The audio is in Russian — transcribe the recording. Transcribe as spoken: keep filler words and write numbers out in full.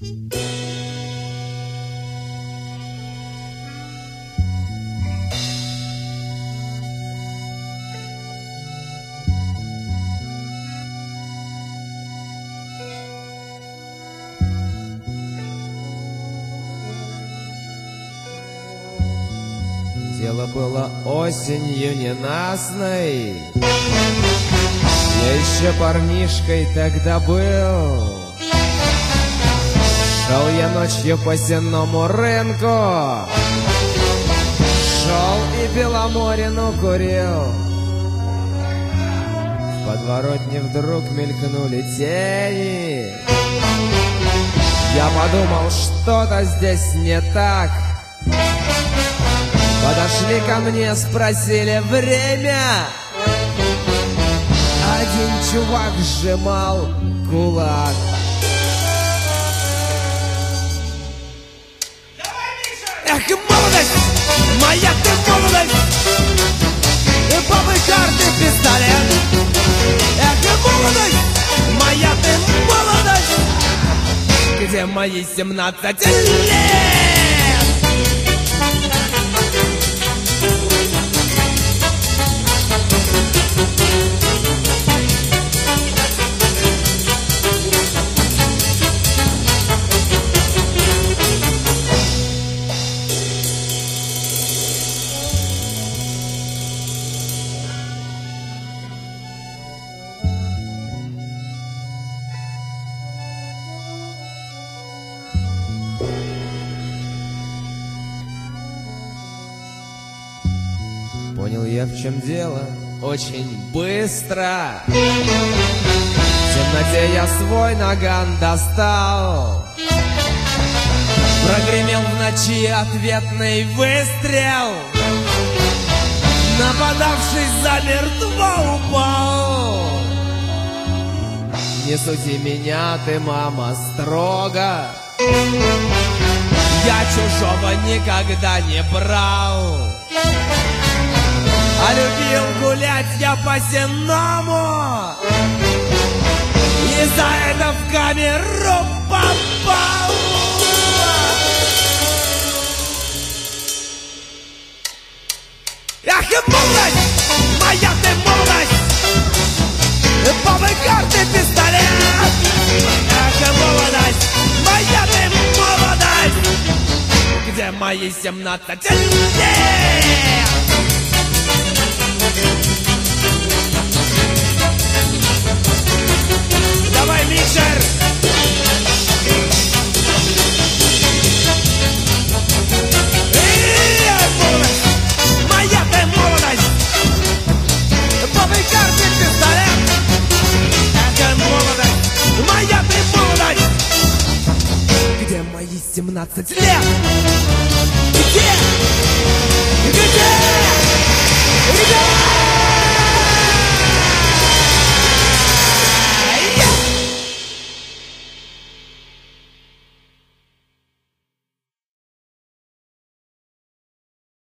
Дело было осенью ненастной, я еще парнишкой тогда был. Шел я ночью по сенному рынку, шел и Беломорину курил. В подворотне вдруг мелькнули тени. Я подумал, что-то здесь не так. Подошли ко мне, спросили время. Один чувак сжимал кулак. Эх, молодость, моя ты молодость, бабы, карты, пистолет. Эх, молодость, моя ты молодость, где мои семнадцать лет? Понял я, в чем дело, очень быстро. В темноте я свой наган достал. Прогремел в ночи ответный выстрел. Нападавший замертво упал. Не суди меня, ты, мама, строго. Я чужого никогда не брал. А любил гулять я по-сенному, и за это в камеру попал. Ах, и молодость, моя ты молодость, бабы, карты, пистолет. Ах, и молодость, моя ты молодость, где мои семнадцать лет? Давай, микшер! Эй, молодость! Моя ты молодость! Бабы, карты, пистолет! Это молодость! Моя ты молодость! Где мои семнадцать лет? Где? Где? Где?